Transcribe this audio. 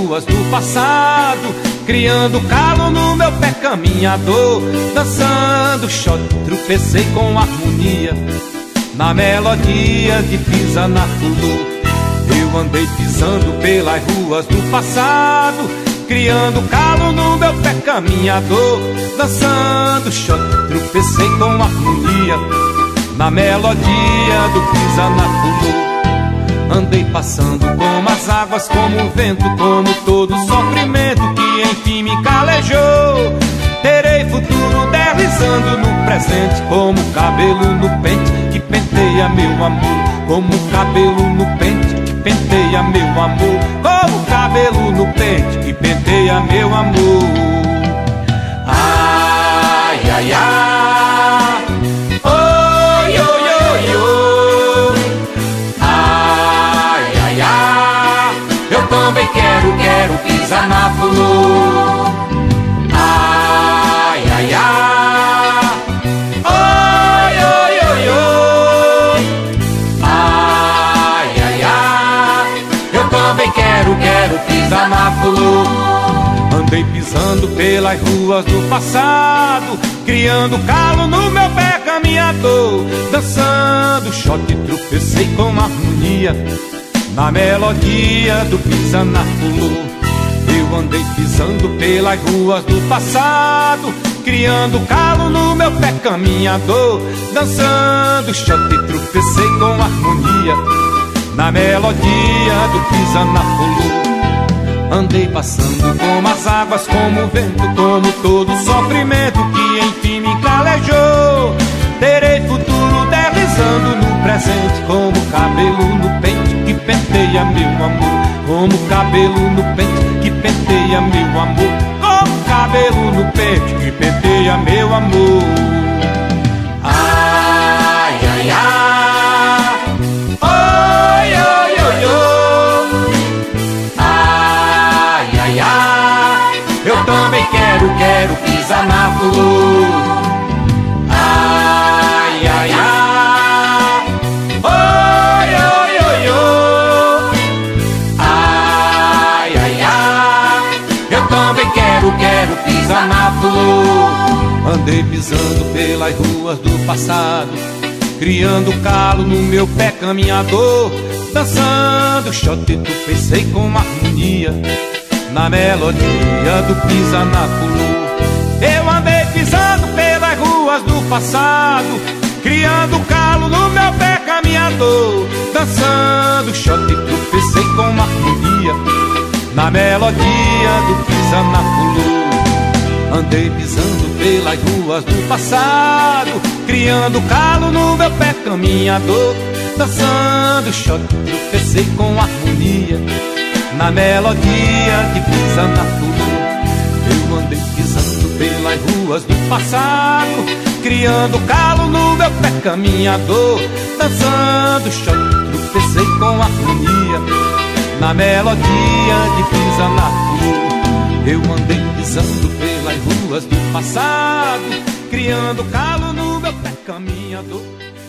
ruas do passado, criando calo no meu pé caminhador. Dançando shot, tropecei com harmonia na melodia de pisa na fulô. Eu andei pisando pelas ruas do passado, criando calo no meu pé caminhador. Dançando shot, tropecei com harmonia na melodia do pisa na fulô. Andei passando como as águas, como o vento, como todo sofrimento que enfim me calejou. Terei futuro deslizando no presente, como cabelo no pente que penteia meu amor. Como cabelo no pente que penteia meu amor. Como cabelo no pente que penteia meu amor. Ai, ai, ai, oi, oi, oi, oi. Ai, ai, ai, eu também quero pisar na fulô. Ai, ai, ai, oi, oi, oi, oi. Ai, ai, ai, eu também quero pisar na fulô. Andei pisando pelas ruas do passado, criando calo no meu pé caminhador. Dançando shot, tropecei com harmonia na melodia do pisa na fulô. Eu andei pisando pelas ruas do passado, criando calo no meu pé caminhador. Dançando shot, tropecei com harmonia na melodia do pisa na fulô. Andei passando como as águas, como o vento, como todo sofrimento que enfim me calejou. Terei futuro deslizando no presente, como cabelo no pente que penteia meu amor. Como cabelo no pente que penteia meu amor. Como cabelo no pente que penteia meu amor. Ai, ai, ai, oi, oi, oi, oi. Ai, ai, ai, eu também quero pisar na fulô. Ai, ai, ai, oi, oi, oi, oi. Ai, ai, ai, eu também quero pisar na fulô. Andei pisando pelas ruas do passado, criando calo no meu pé caminhador. Dançando shot, tropecei com harmonia na melodia do pisa na fulô. Eu andei pisando pelas ruas do passado, criando calo no meu pé caminhador. Dançando shot, tropecei com harmonia na melodia do pisa na fulô. Andei pisando pelas ruas do passado, criando calo no meu pé caminhador. Dançando shot, tropecei com harmonia na melodia de pisa na fulô. Eu andei pisando pelas ruas do passado, criando calo no meu pé caminhador. Dançando shot, tropecei com harmonia na melodia de pisa na fulô. Eu andei pisando pelas ruas do passado, criando calo no meu pé caminhador.